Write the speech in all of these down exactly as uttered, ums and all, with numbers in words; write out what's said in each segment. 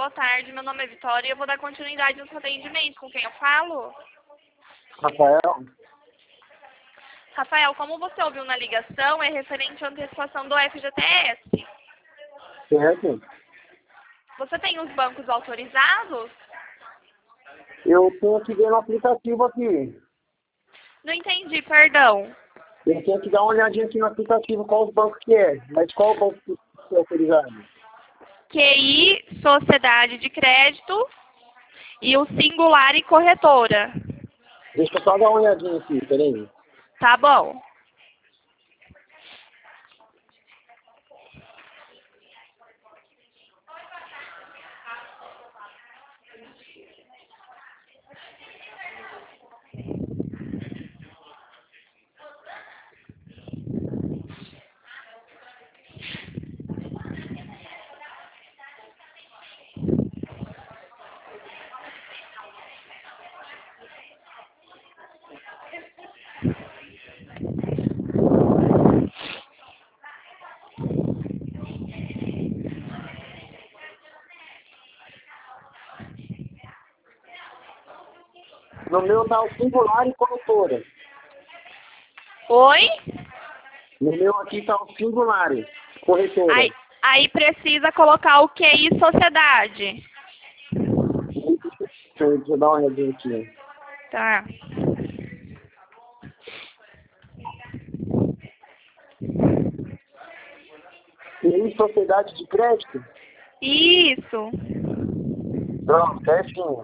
boa tarde. Meu nome é Vitória e eu vou dar continuidade no seu atendimento. Com quem eu falo? Rafael? Rafael, como você ouviu na ligação, é referente à antecipação do F G T S. Certo? Você tem os bancos autorizados? Eu tenho que ver no aplicativo aqui. Não entendi, perdão. Eu tenho que dar uma olhadinha aqui no aplicativo qual os bancos que é. Mas qual o banco que é autorizado? Q I, Sociedade de Crédito e o Singular e Corretora. Deixa eu só dar uma olhadinha aqui, peraí. Tá bom. No meu tá o Singular e Corretora. Oi? No meu aqui tá o Singular, Corretora. Aí, aí precisa colocar o Q I Sociedade. Deixa eu, deixa eu dar uma olhadinha aqui. Tá. Tem Sociedade de Crédito? Isso. Pronto, certinho.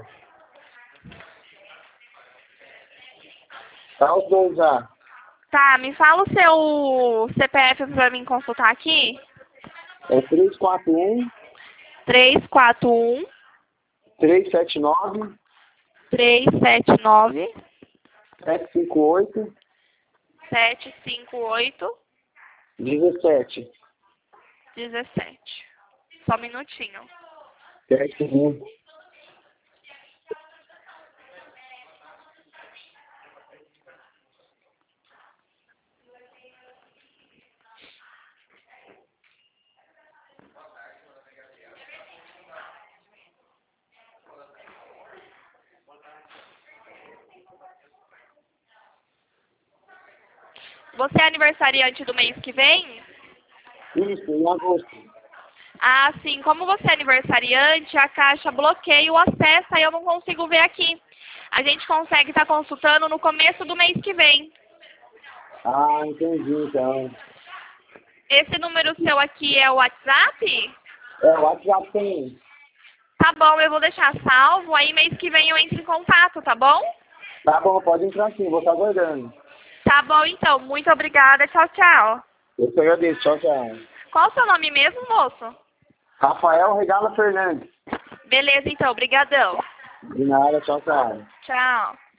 Tá os dois já. Tá, me fala o seu C P F pra mim consultar aqui. É três quatro um, três quatro um, três sete nove, três sete nove, sete cinco oito, sete cinco oito, dezessete. dezessete. Só um minutinho. Certinho. Você é aniversariante do mês que vem? Isso, em agosto. Ah, sim. Como você é aniversariante, a Caixa bloqueia o acesso, aí eu não consigo ver aqui. A gente consegue estar consultando no começo do mês que vem. Ah, entendi, então. Esse número seu aqui é o WhatsApp? É, o WhatsApp tem. Tá bom, eu vou deixar salvo, aí mês que vem eu entro em contato, tá bom? Tá bom, pode entrar sim, vou estar aguardando. Tá bom, então. Muito obrigada. Tchau, tchau. Eu te agradeço, tchau, tchau. Qual o seu nome mesmo, moço? Rafael Regala Fernandes. Beleza, então. Obrigadão. De nada, tchau, tchau. Tchau.